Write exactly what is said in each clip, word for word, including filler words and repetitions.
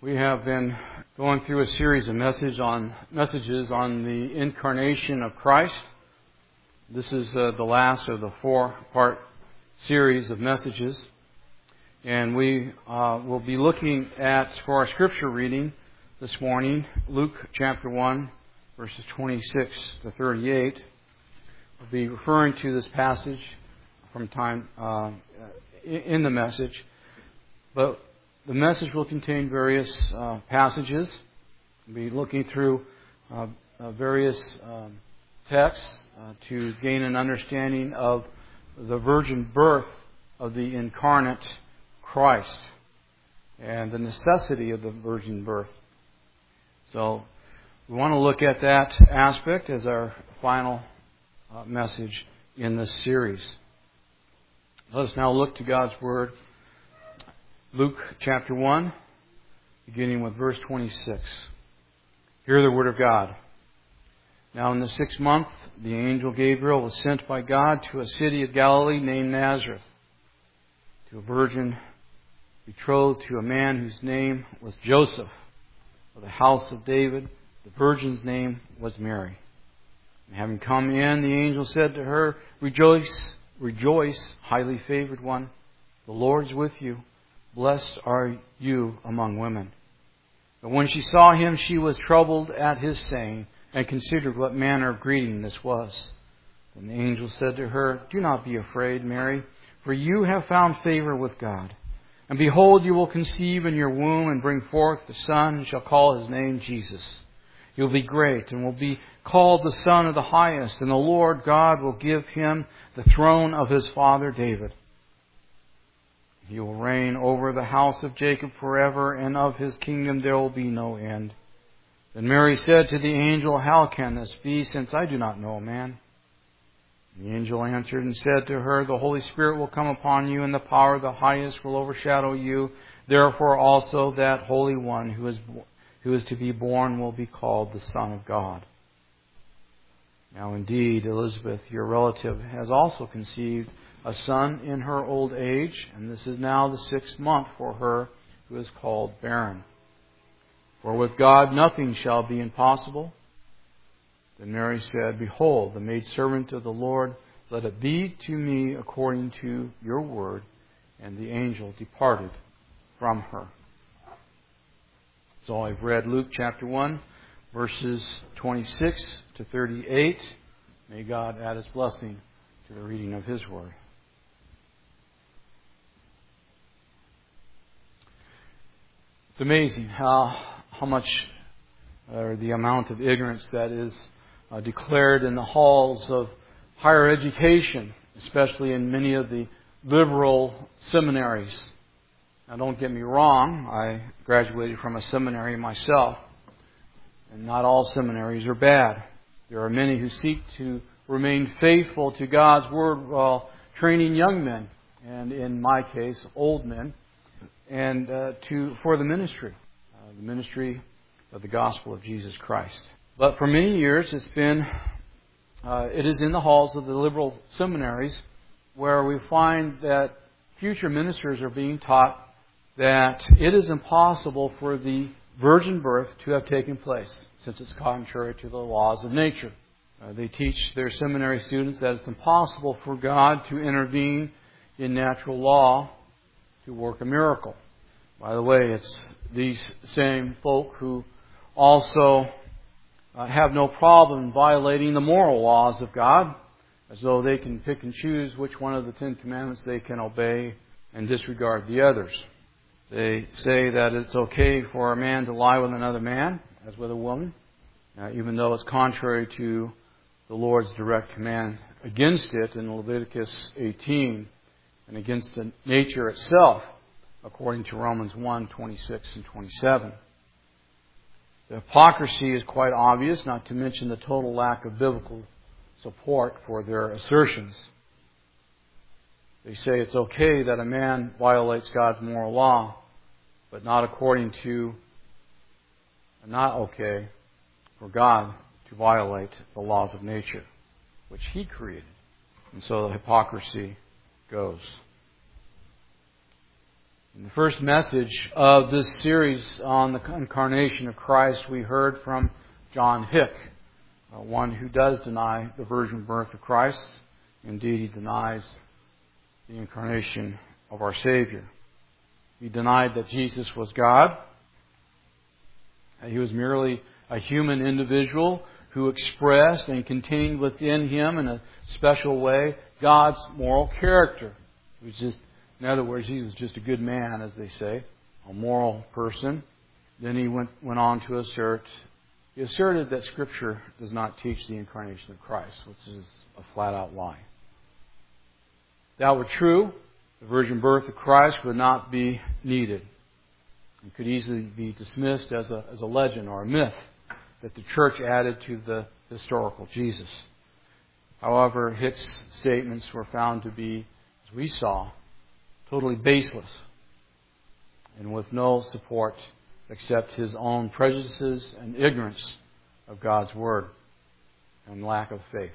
We have been going through a series of message on, messages on the incarnation of Christ. This is uh, the last of the four-part series of messages. And we uh, will be looking at, for our scripture reading this morning, Luke chapter one, verses twenty-six to thirty-eight. We'll be referring to this passage from time uh, in the message. But the message will contain various uh, passages. We'll be looking through uh, uh, various um, texts uh, to gain an understanding of the virgin birth of the incarnate Christ and the necessity of the virgin birth. So we want to look at that aspect as our final uh, message in this series. Let us now look to God's Word. Luke chapter one, beginning with verse twenty-six. Hear the word of God. Now in the sixth month, the angel Gabriel was sent by God to a city of Galilee named Nazareth, to a virgin betrothed to a man whose name was Joseph, of the house of David. The virgin's name was Mary. And having come in, the angel said to her, Rejoice, rejoice, highly favored one. The Lord is with you. Blessed are you among women. But when she saw him, she was troubled at his saying, and considered what manner of greeting this was. Then the angel said to her, Do not be afraid, Mary, for you have found favor with God. And behold, you will conceive in your womb and bring forth the Son, and shall call his name Jesus. He will be great, and will be called the Son of the Highest, and the Lord God will give him the throne of his father David. He will reign over the house of Jacob forever, and of his kingdom there will be no end. Then Mary said to the angel, How can this be, since I do not know a man? The angel answered and said to her, The Holy Spirit will come upon you, and the power of the Highest will overshadow you. Therefore also that Holy One who is, who is to be born will be called the Son of God. Now indeed, Elizabeth, your relative, has also conceived a son in her old age, and this is now the sixth month for her who is called barren. For with God nothing shall be impossible. Then Mary said, Behold, the maidservant of the Lord, let it be to me according to your word. And the angel departed from her. So I've read Luke chapter one, verses twenty-six to thirty-eight. May God add his blessing to the reading of his word. It's amazing how how much, or the amount of ignorance that is uh, declared in the halls of higher education, especially in many of the liberal seminaries. Now, don't get me wrong, I graduated from a seminary myself, and not all seminaries are bad. There are many who seek to remain faithful to God's Word while training young men, and in my case, old men, and uh, to for the ministry, uh, the ministry of the gospel of Jesus Christ. But for many years, it's been, uh, it is in the halls of the liberal seminaries where we find that future ministers are being taught that it is impossible for the virgin birth to have taken place, since it's contrary to the laws of nature. Uh, they teach their seminary students that it's impossible for God to intervene in natural law to work a miracle. By the way, it's these same folk who also uh, have no problem violating the moral laws of God, as though they can pick and choose which one of the Ten Commandments they can obey and disregard the others. They say that it's okay for a man to lie with another man, as with a woman, uh, even though it's contrary to the Lord's direct command against it in Leviticus eighteen, and against the nature itself, according to Romans one, twenty-six and twenty-seven. The hypocrisy is quite obvious, not to mention the total lack of biblical support for their assertions. They say it's okay that a man violates God's moral law, but not according to, not okay for God to violate the laws of nature, which He created. And so the hypocrisy goes. In the first message of this series on the incarnation of Christ, we heard from John Hick, uh, one who does deny the virgin birth of Christ. Indeed, he denies the incarnation of our Savior. He denied that Jesus was God. He was merely a human individual who expressed and contained within him in a special way God's moral character. He was just, in other words, he was just a good man, as they say, a moral person. Then he went, went on to assert, he asserted that Scripture does not teach the incarnation of Christ, which is a flat-out lie. If that were true, the virgin birth of Christ would not be needed. It could easily be dismissed as a, as a legend or a myth that the church added to the historical Jesus. However, Hick's statements were found to be, as we saw, totally baseless and with no support except his own prejudices and ignorance of God's Word and lack of faith.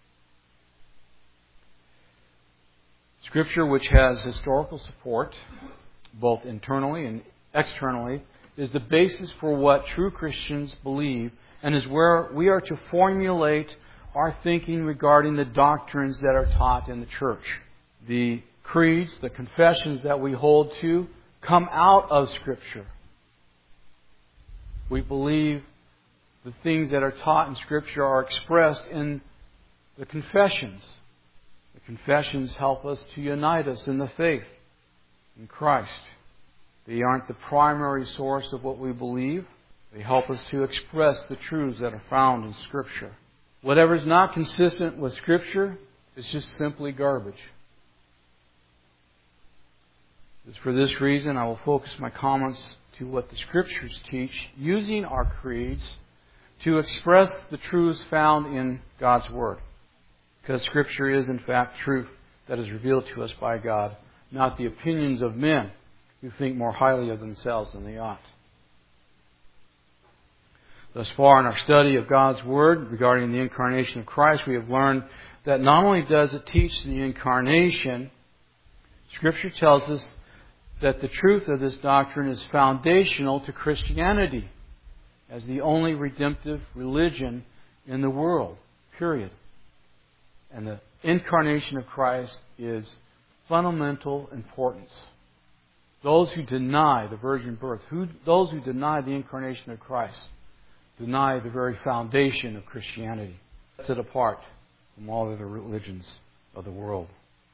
Scripture, which has historical support, both internally and externally, is the basis for what true Christians believe and is where we are to formulate our thinking regarding the doctrines that are taught in the church. The creeds, the confessions that we hold to, come out of Scripture. We believe the things that are taught in Scripture are expressed in the confessions. The confessions help us to unite us in the faith in Christ. They aren't the primary source of what we believe. They help us to express the truths that are found in Scripture. Whatever is not consistent with Scripture is just simply garbage. It's for this reason I will focus my comments to what the Scriptures teach, using our creeds to express the truths found in God's Word. Because Scripture is, in fact, truth that is revealed to us by God, not the opinions of men who think more highly of themselves than they ought. Thus far in our study of God's Word regarding the incarnation of Christ, we have learned that not only does it teach the incarnation, Scripture tells us that the truth of this doctrine is foundational to Christianity as the only redemptive religion in the world, period. And the incarnation of Christ is fundamental importance. Those who deny the virgin birth, who, those who deny the incarnation of Christ, deny the very foundation of Christianity. Sets it apart from all other religions of the world.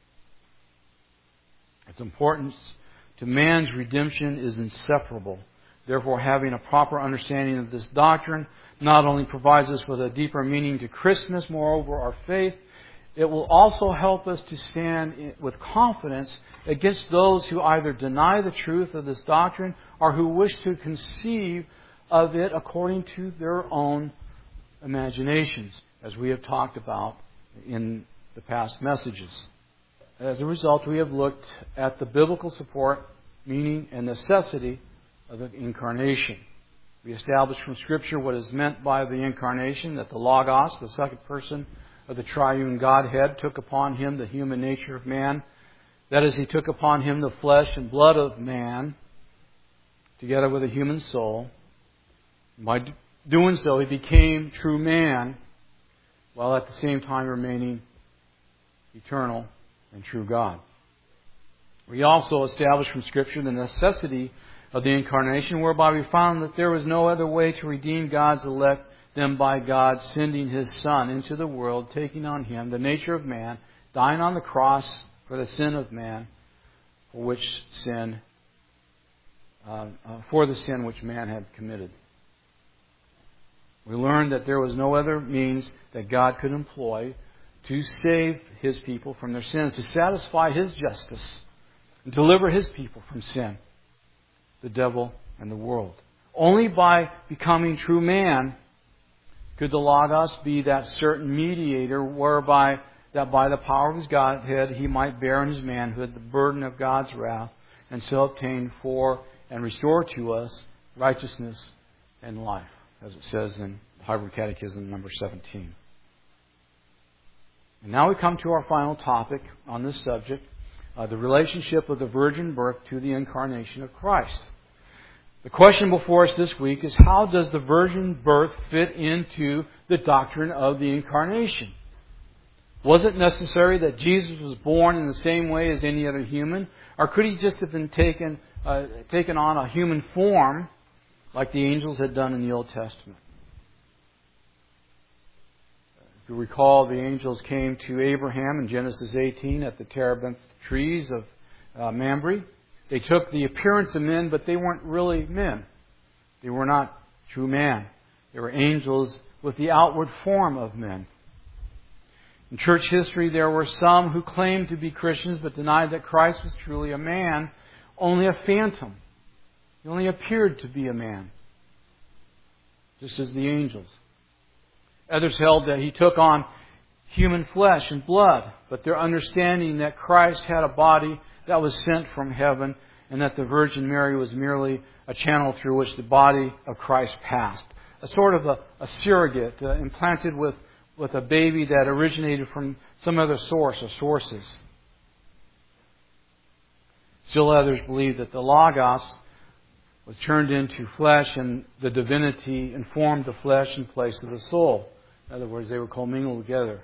Its importance to man's redemption is inseparable. Therefore, having a proper understanding of this doctrine not only provides us with a deeper meaning to Christmas, moreover, our faith, it will also help us to stand with confidence against those who either deny the truth of this doctrine or who wish to conceive of it according to their own imaginations, as we have talked about in the past messages. As a result, we have looked at the biblical support, meaning, and necessity of the incarnation. We established from Scripture what is meant by the incarnation, that the Logos, the second person of the triune Godhead, took upon Him the human nature of man. That is, He took upon Him the flesh and blood of man, together with a human soul. By doing so, He became true man, while at the same time remaining eternal and true God. We also established from Scripture the necessity of the incarnation, whereby we found that there was no other way to redeem God's elect than by God sending His Son into the world, taking on Him the nature of man, dying on the cross for the sin of man, for which sin, uh, uh, for the sin which man had committed. We learned that there was no other means that God could employ to save His people from their sins, to satisfy His justice, and deliver His people from sin, the devil, and the world. Only by becoming true man could the Logos be that certain mediator whereby that by the power of His Godhead He might bear in His manhood the burden of God's wrath and so obtain for and restore to us righteousness and life, as it says in Harvard Catechism number seventeen. And now we come to our final topic on this subject uh, the relationship of the virgin birth to the incarnation of Christ. The question before us this week is, how does the virgin birth fit into the doctrine of the incarnation? Was it necessary that Jesus was born in the same way as any other human? Or could He just have been taken, uh, taken on a human form like the angels had done in the Old Testament? If you recall, the angels came to Abraham in Genesis eighteen at the terebinth trees of uh, Mamre. They took the appearance of men, but they weren't really men. They were not true man. They were angels with the outward form of men. In church history, there were some who claimed to be Christians but denied that Christ was truly a man, only a phantom. He only appeared to be a man, just as the angels. Others held that He took on human flesh and blood, but their understanding that Christ had a body that was sent from heaven and that the Virgin Mary was merely a channel through which the body of Christ passed. A sort of a, a surrogate uh, implanted with with a baby that originated from some other source or sources. Still others believe that the Logos was turned into flesh and the divinity informed the flesh in place of the soul. In other words, they were commingled together.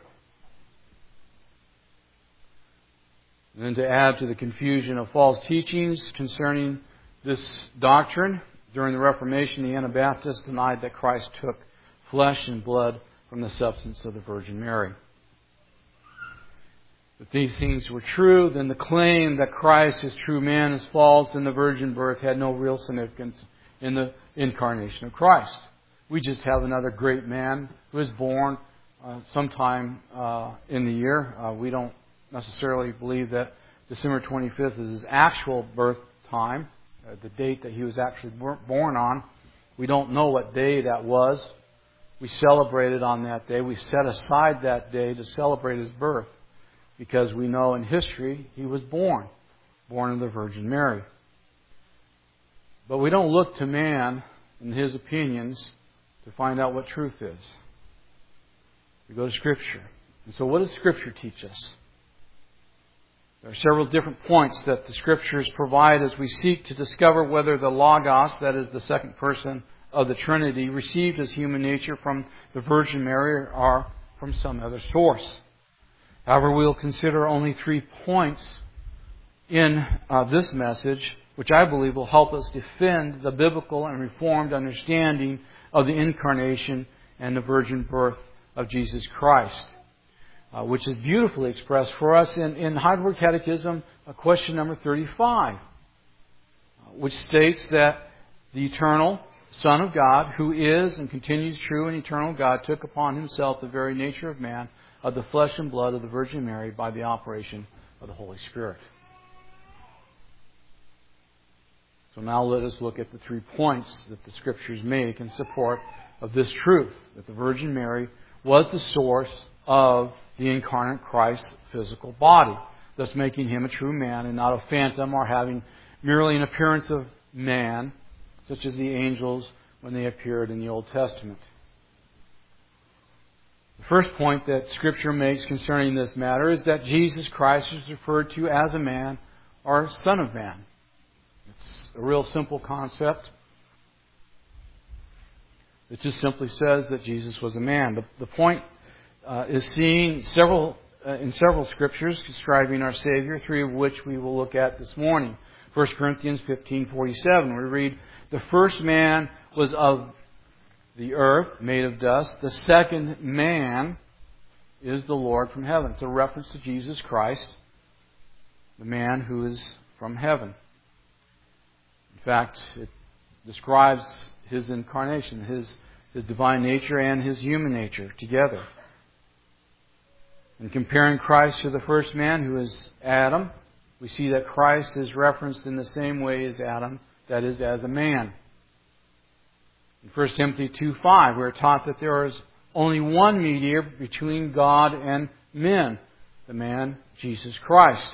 And then to add to the confusion of false teachings concerning this doctrine, during the Reformation, the Anabaptists denied that Christ took flesh and blood from the substance of the Virgin Mary. If these things were true, then the claim that Christ is true man is false, and the virgin birth had no real significance in the incarnation of Christ. We just have another great man who is born uh, sometime uh, in the year. Uh, we don't necessarily believe that December twenty-fifth is his actual birth time, uh, the date that he was actually born on. We don't know what day that was. We celebrated on that day. We set aside that day to celebrate His birth because we know in history He was born, born of the Virgin Mary. But we don't look to man and his opinions to find out what truth is. We go to Scripture. And so what does Scripture teach us? There are several different points that the Scriptures provide as we seek to discover whether the Logos, that is the second person of the Trinity, received His human nature from the Virgin Mary or from some other source. However, we'll consider only three points in uh, this message, which I believe will help us defend the biblical and Reformed understanding of the incarnation and the virgin birth of Jesus Christ, uh, which is beautifully expressed for us in, in Heidelberg Catechism, uh, question number thirty-five, uh, which states that the eternal Son of God, who is and continues true and eternal God, took upon Himself the very nature of man, of the flesh and blood of the Virgin Mary, by the operation of the Holy Spirit. So now let us look at the three points that the Scriptures make in support of this truth, that the Virgin Mary was the source of the incarnate Christ's physical body, thus making Him a true man and not a phantom or having merely an appearance of man, such as the angels when they appeared in the Old Testament. The first point that Scripture makes concerning this matter is that Jesus Christ is referred to as a man or Son of Man. It's a real simple concept. It just simply says that Jesus was a man. The, the point uh, is seen several uh, in several Scriptures describing our Savior, three of which we will look at this morning. First Corinthians fifteen forty-seven, we read, "The first man was of the earth, made of dust. The second man is the Lord from heaven." It's a reference to Jesus Christ, the man who is from heaven. In fact, it describes His incarnation, His, His divine nature and His human nature together. In comparing Christ to the first man, who is Adam, we see that Christ is referenced in the same way as Adam, that is, as a man. In First Timothy two five, we are taught that there is only one mediator between God and men, the man Jesus Christ.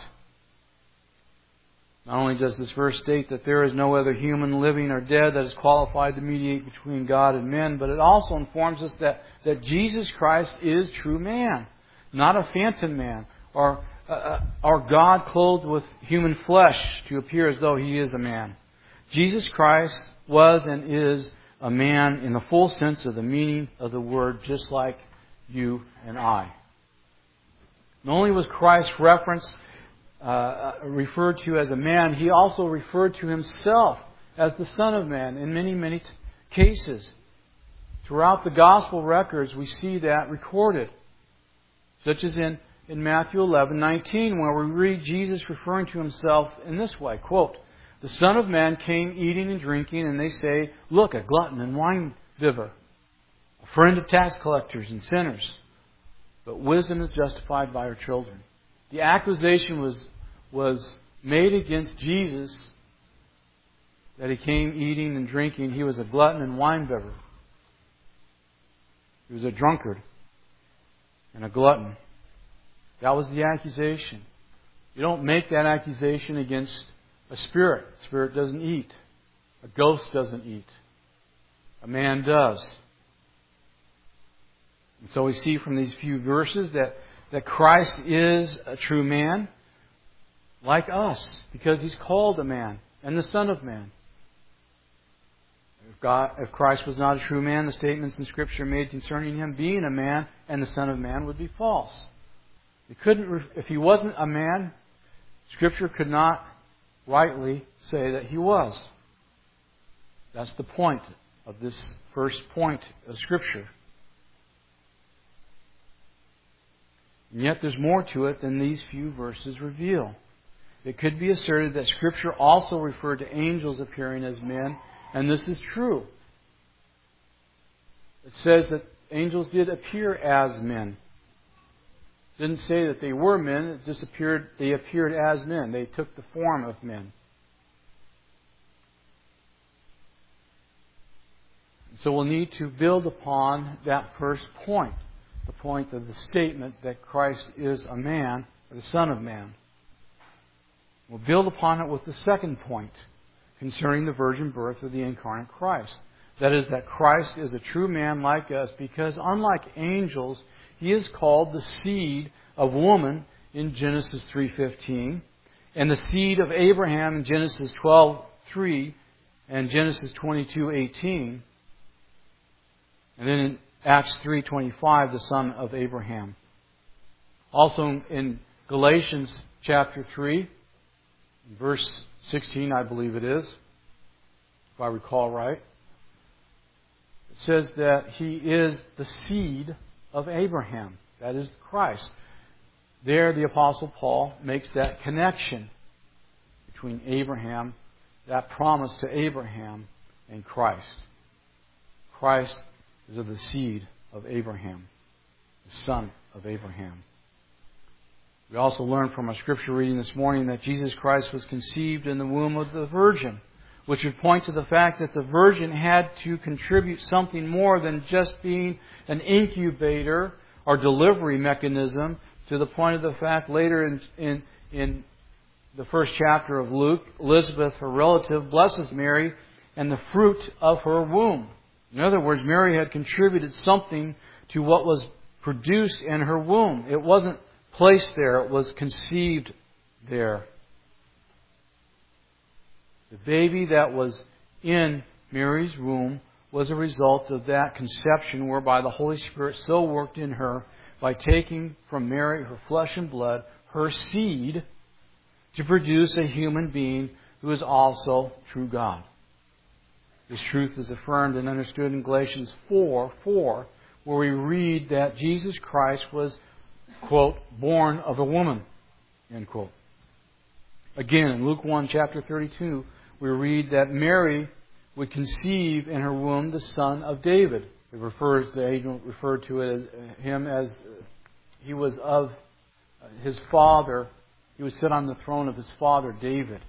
Not only does this verse state that there is no other human, living or dead, that is qualified to mediate between God and men, but it also informs us that, that Jesus Christ is true man, not a phantom man or uh, our God clothed with human flesh to appear as though He is a man. Jesus Christ was and is a man in the full sense of the meaning of the word, just like you and I. Not only was Christ referenced, uh, referred to as a man, He also referred to Himself as the Son of Man in many, many t- cases. Throughout the Gospel records, we see that recorded. Such as in, in Matthew eleven nineteen, where we read Jesus referring to Himself in this way, quote, "The Son of Man came eating and drinking, and they say, 'Look, a glutton and wine bibber, a friend of tax collectors and sinners.' But wisdom is justified by her children." The accusation was, was made against Jesus that He came eating and drinking. He was a glutton and wine bibber. He was a drunkard and a glutton. That was the accusation. You don't make that accusation against a spirit. A spirit doesn't eat. A ghost doesn't eat. A man does. And so we see from these few verses that, that Christ is a true man like us, because He's called a man and the Son of Man. If, God, if Christ was not a true man, the statements in Scripture made concerning Him being a man and the Son of Man would be false. It couldn't, if He wasn't a man, Scripture could not rightly say that He was. That's the point of this first point of Scripture. And yet there's more to it than these few verses reveal. It could be asserted that Scripture also referred to angels appearing as men, and this is true. It says that angels did appear as men. It didn't say that they were men, it just appeared, they appeared as men. They took the form of men. So we'll need to build upon that first point, the point of the statement that Christ is a man, or the Son of Man. We'll build upon it with the second point concerning the virgin birth of the incarnate Christ. That is, that Christ is a true man like us, because unlike angels, He is called the seed of woman in Genesis three fifteen, and the seed of Abraham in Genesis twelve three and Genesis twenty-two eighteen. And then in Acts three twenty-five, the son of Abraham. Also in Galatians chapter three, verse sixteen, I believe it is, if I recall right, it says that He is the seed of Abraham. That is Christ. There the Apostle Paul makes that connection between Abraham, that promise to Abraham, and Christ. Christ is of the seed of Abraham, the son of Abraham. We also learned from our scripture reading this morning that Jesus Christ was conceived in the womb of the Virgin, which would point to the fact that the Virgin had to contribute something more than just being an incubator or delivery mechanism, to the point of the fact later in, in, in the first chapter of Luke, Elizabeth, her relative, blesses Mary and the fruit of her womb. In other words, Mary had contributed something to what was produced in her womb. It wasn't placed there, it was conceived there. The baby that was in Mary's womb was a result of that conception, whereby the Holy Spirit so worked in her by taking from Mary her flesh and blood, her seed, to produce a human being who is also true God. This truth is affirmed and understood in Galatians four four, where we read that Jesus Christ was, quote, born of a woman, end quote. Again, in Luke one, chapter thirty-two, we read that Mary would conceive in her womb the son of David. It refers, the angel referred to it as, him as he was of his father. He would sit on the throne of his father David.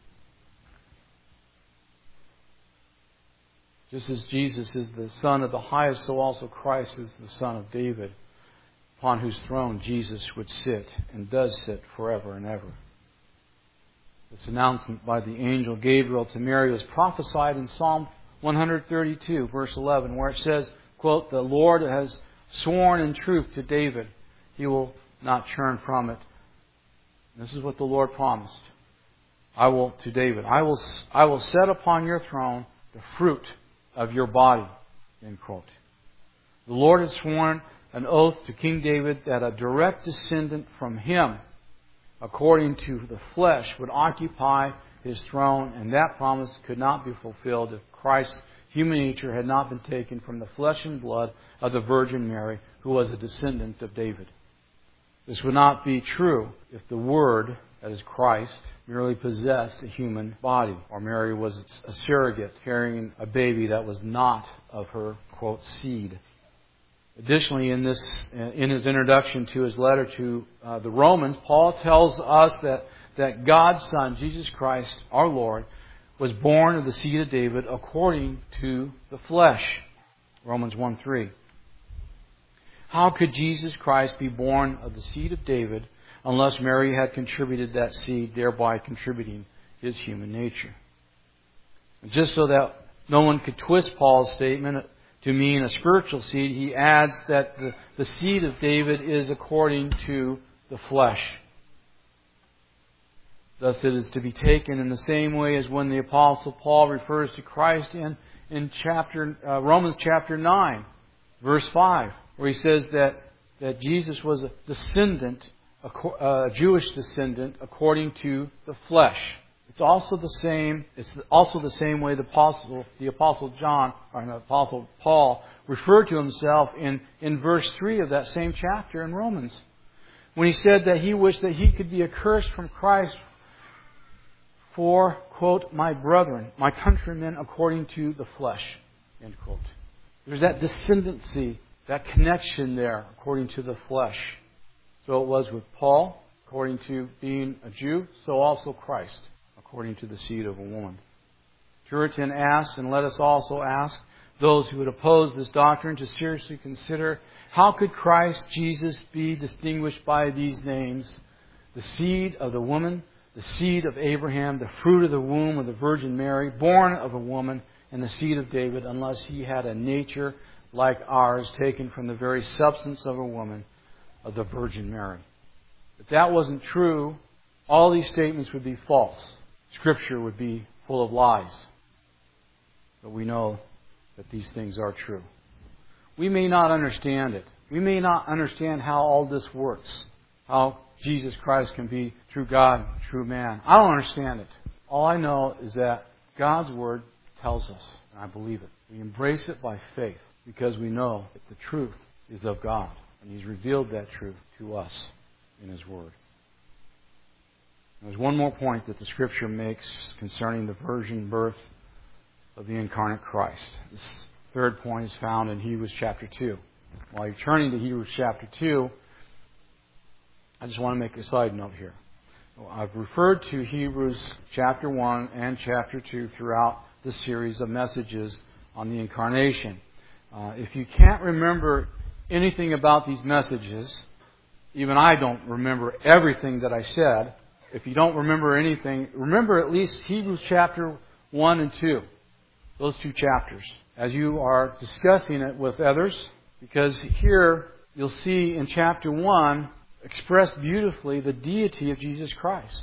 Just as Jesus is the Son of the highest, so also Christ is the Son of David, upon whose throne Jesus would sit and does sit forever and ever. This announcement by the angel Gabriel to Mary was prophesied in Psalm one thirty-two, verse eleven, where it says, quote, "The Lord has sworn in truth to David. He will not turn from it. This is what the Lord promised. I will, to David, I will, I will set upon your throne the fruit of your body. End quote. The Lord had sworn an oath to King David that a direct descendant from him, according to the flesh, would occupy his throne, and that promise could not be fulfilled if Christ's human nature had not been taken from the flesh and blood of the Virgin Mary, who was a descendant of David. This would not be true if the Word, that is Christ, merely possessed a human body, or Mary was a surrogate carrying a baby that was not of her, quote, seed. Additionally, in this, in his introduction to his letter to uh, the Romans, Paul tells us that, that God's Son, Jesus Christ, our Lord, was born of the seed of David according to the flesh. Romans one three. How could Jesus Christ be born of the seed of David unless Mary had contributed that seed, thereby contributing his human nature? And just so that no one could twist Paul's statement to mean a spiritual seed, he adds that the, the seed of David is according to the flesh. Thus it is to be taken in the same way as when the Apostle Paul refers to Christ in, in chapter uh, Romans chapter nine, verse five, where he says that, that Jesus was a descendant, a Jewish descendant, according to the flesh. It's also the same. It's also the same way the apostle, the apostle John or the apostle Paul referred to himself in, in verse three of that same chapter in Romans, when he said that he wished that he could be accursed from Christ for, quote, my brethren, my countrymen, according to the flesh, end quote. There's that descendancy, that connection there, according to the flesh. So it was with Paul, according to being a Jew, so also Christ, according to the seed of a woman. Puritan asks, and let us also ask those who would oppose this doctrine to seriously consider, how could Christ Jesus be distinguished by these names? The seed of the woman, the seed of Abraham, the fruit of the womb of the Virgin Mary, born of a woman, and the seed of David, unless he had a nature like ours, taken from the very substance of a woman, of the Virgin Mary. If that wasn't true, all these statements would be false. Scripture would be full of lies. But we know that these things are true. We may not understand it. We may not understand how all this works. How Jesus Christ can be true God, true man. I don't understand it. All I know is that God's Word tells us, and I believe it. We embrace it by faith because we know that the truth is of God. And He's revealed that truth to us in His Word. There's one more point that the Scripture makes concerning the virgin birth of the incarnate Christ. This third point is found in Hebrews chapter two. While you're turning to Hebrews chapter two, I just want to make a side note here. I've referred to Hebrews chapter one and chapter two throughout this series of messages on the incarnation. Uh, if you can't remember anything about these messages, even I don't remember everything that I said. If you don't remember anything, remember at least Hebrews chapter one and two. Those two chapters. As you are discussing it with others, because here you'll see in chapter one expressed beautifully the deity of Jesus Christ.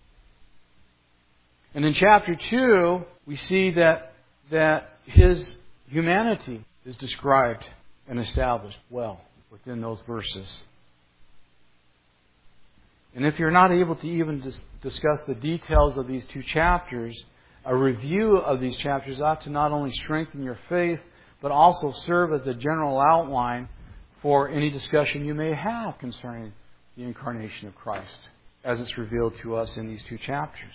And in chapter two, we see that, that His humanity is described and established well within those verses. And if you're not able to even dis- discuss the details of these two chapters, a review of these chapters ought to not only strengthen your faith, but also serve as a general outline for any discussion you may have concerning the incarnation of Christ, as it's revealed to us in these two chapters.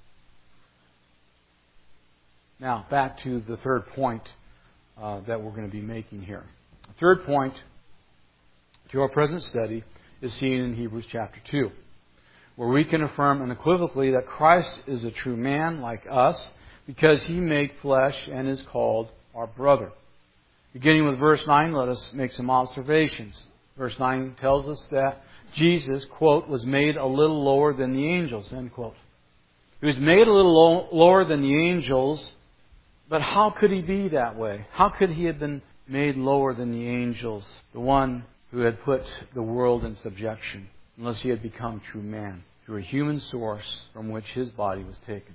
Now, back to the third point uh, that we're going to be making here. The third point to our present study is seen in Hebrews chapter two, where we can affirm unequivocally that Christ is a true man like us because He made flesh and is called our brother. Beginning with verse nine, let us make some observations. Verse nine tells us that Jesus, quote, was made a little lower than the angels, end quote. He was made a little low, lower than the angels, but how could He be that way? How could He have been made lower than the angels, the one who had put the world in subjection, unless He had become true man? through a human source from which His body was taken.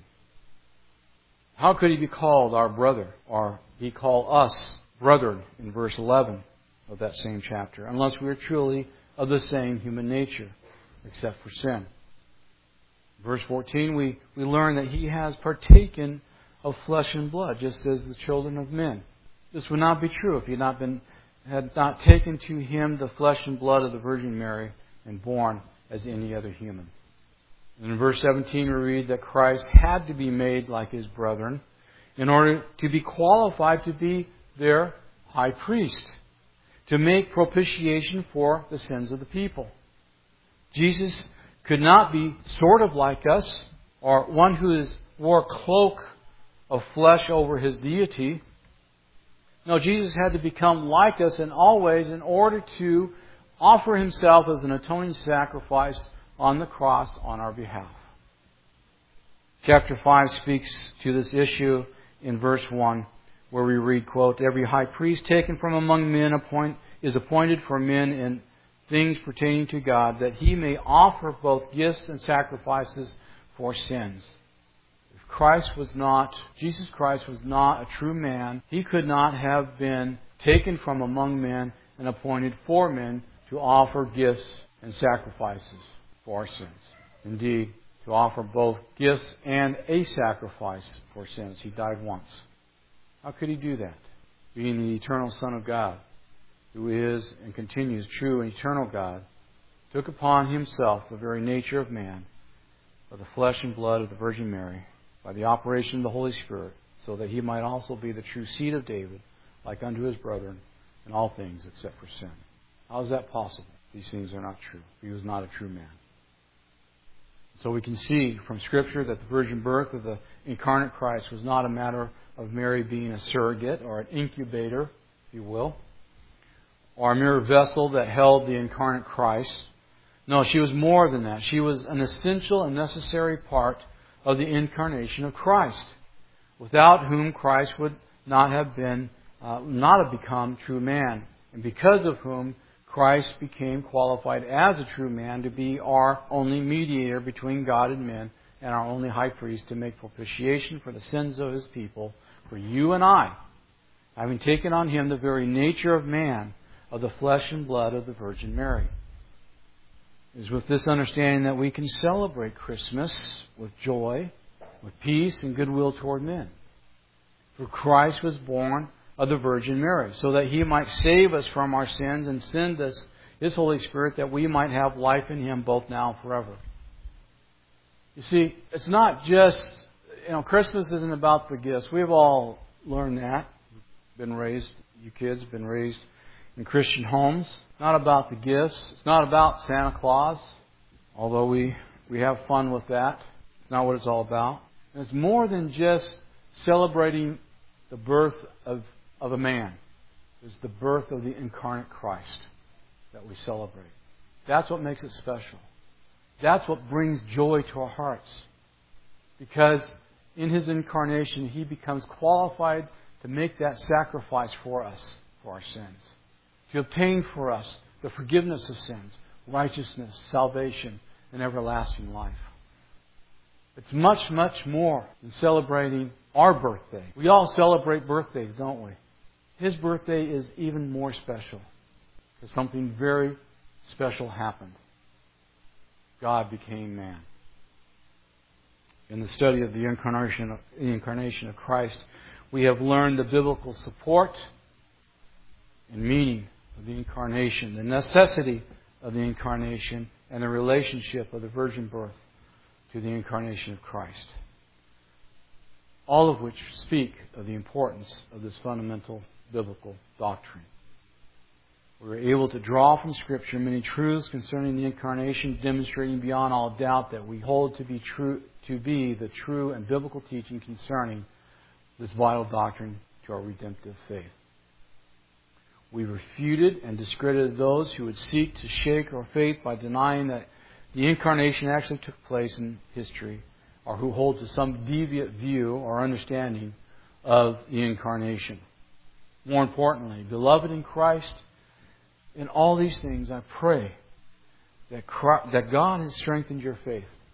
How could He be called our brother, or He call us brethren in verse eleven of that same chapter, unless we are truly of the same human nature, except for sin? Verse fourteen, we, we learn that He has partaken of flesh and blood, just as the children of men. This would not be true if He had not been had not taken to Him the flesh and blood of the Virgin Mary and born as any other human. And in verse seventeen we read that Christ had to be made like His brethren in order to be qualified to be their high priest, to make propitiation for the sins of the people. Jesus could not be sort of like us, or one who is, wore a cloak of flesh over His deity. No, Jesus had to become like us in all ways in order to offer Himself as an atoning sacrifice on the cross on our behalf. Chapter five speaks to this issue in verse one, where we read, quote, "Every high priest taken from among men appoint, is appointed for men in things pertaining to God, that He may offer both gifts and sacrifices for sins." If Christ was not, Jesus Christ was not a true man, He could not have been taken from among men and appointed for men to offer gifts and sacrifices for our sins. Indeed, to offer both gifts and a sacrifice for sins. He died once. How could He do that? Being the eternal Son of God, who is and continues true and eternal God, took upon Himself the very nature of man by the flesh and blood of the Virgin Mary, by the operation of the Holy Spirit, so that He might also be the true seed of David, like unto His brethren, in all things except for sin. How is that possible? These things are not true. He was not a true man. So we can see from Scripture that the virgin birth of the incarnate Christ was not a matter of Mary being a surrogate or an incubator, if you will, or a mere vessel that held the incarnate Christ. No, she was more than that. She was an essential and necessary part of the incarnation of Christ, without whom Christ would not have been, uh, not have become true man, and because of whom Christ became qualified as a true man to be our only mediator between God and men, and our only high priest to make propitiation for the sins of His people, for you and I, having taken on Him the very nature of man, of the flesh and blood of the Virgin Mary. It is with this understanding that we can celebrate Christmas with joy, with peace and goodwill toward men. For Christ was born of the Virgin Mary, so that He might save us from our sins and send us His Holy Spirit, that we might have life in Him both now and forever. You see, it's not just, you know, Christmas isn't about the gifts. We've all learned that. Been raised, you kids have been raised in Christian homes. It's not about the gifts. It's not about Santa Claus, although we, we have fun with that. It's not what it's all about. And it's more than just celebrating the birth of, of a man. It's the birth of the incarnate Christ that we celebrate. That's what makes it special. That's what brings joy to our hearts. Because in His incarnation, He becomes qualified to make that sacrifice for us, for our sins. To obtain for us the forgiveness of sins, righteousness, salvation, and everlasting life. It's much, much more than celebrating our birthday. We all celebrate birthdays, don't we? His birthday is even more special, because something very special happened. God became man. In the study of the incarnation of, the incarnation of Christ, we have learned the biblical support and meaning of the incarnation, the necessity of the incarnation, and the relationship of the virgin birth to the incarnation of Christ. All of which speak of the importance of this fundamental biblical doctrine. We were able to draw from Scripture many truths concerning the incarnation, demonstrating beyond all doubt that we hold to be true, to be the true and biblical teaching concerning this vital doctrine to our redemptive faith. We refuted and discredited those who would seek to shake our faith by denying that the incarnation actually took place in history, or who hold to some deviant view or understanding of the incarnation. More importantly, beloved in Christ, in all these things I pray that Christ, that God has strengthened your faith,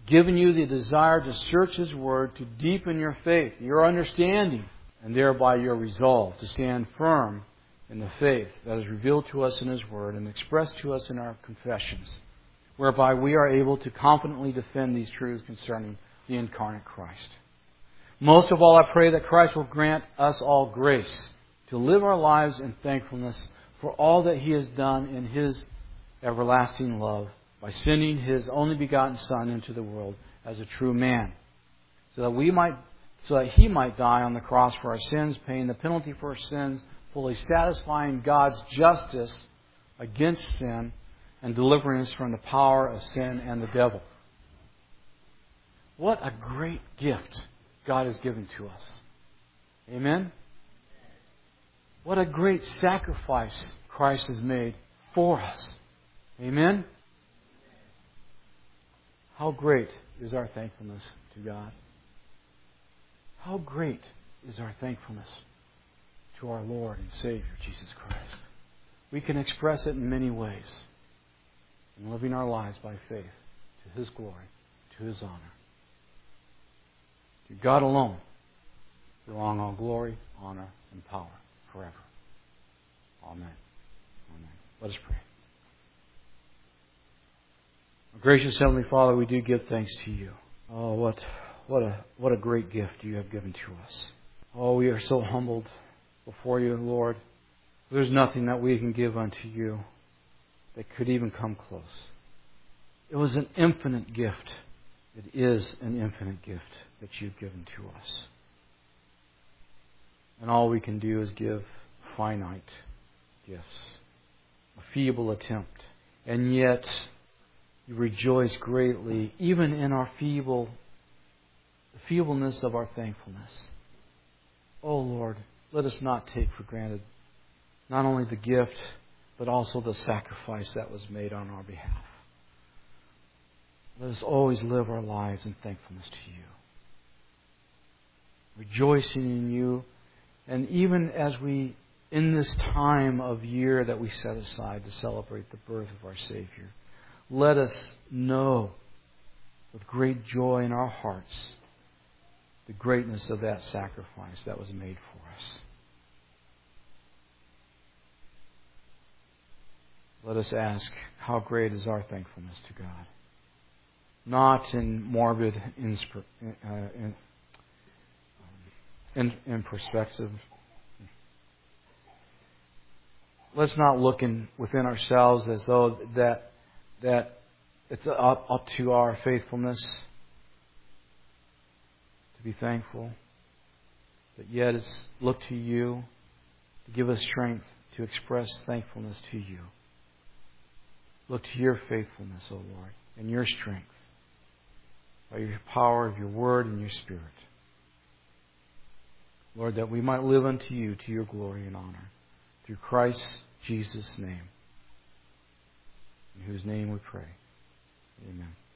given you the desire to search His Word, to deepen your faith, your understanding, and thereby your resolve to stand firm in the faith that is revealed to us in His Word and expressed to us in our confessions, whereby we are able to confidently defend these truths concerning the incarnate Christ. Most of all, I pray that Christ will grant us all grace to live our lives in thankfulness for all that He has done in His everlasting love by sending His only begotten Son into the world as a true man, so that we might, so that He might die on the cross for our sins, paying the penalty for our sins, fully satisfying God's justice against sin and delivering us from the power of sin and the devil. What a great gift God has given to us. Amen? What a great sacrifice Christ has made for us. Amen? How great is our thankfulness to God? How great is our thankfulness to our Lord and Savior, Jesus Christ? We can express it in many ways. In living our lives by faith to His glory, to His honor. To God alone belong all glory, honor, and power forever. Amen. Amen. Let us pray. Our gracious Heavenly Father, we do give thanks to You. Oh, what what a what a great gift You have given to us. Oh, we are so humbled before You, Lord. There's nothing that we can give unto You that could even come close. It was an infinite gift. It is an infinite gift that You've given to us. And all we can do is give finite gifts, a feeble attempt. And yet, You rejoice greatly, even in our feeble, the feebleness of our thankfulness. Oh Lord, let us not take for granted not only the gift, but also the sacrifice that was made on our behalf. Let us always live our lives in thankfulness to You, rejoicing in You, and even as we, in this time of year that we set aside to celebrate the birth of our Savior, let us know with great joy in our hearts the greatness of that sacrifice that was made for us. Let us ask, how great is our thankfulness to God? Not in morbid inspir- uh, in, in, in perspective. Let's not look in, within ourselves as though that that it's up, up to our faithfulness to be thankful. But yet it's look to You to give us strength to express thankfulness to You. Look to Your faithfulness, O Lord, and Your strength by Your power of Your Word and Your Spirit. Lord, that we might live unto You to Your glory and honor. Through Christ Jesus' name. In whose name we pray. Amen.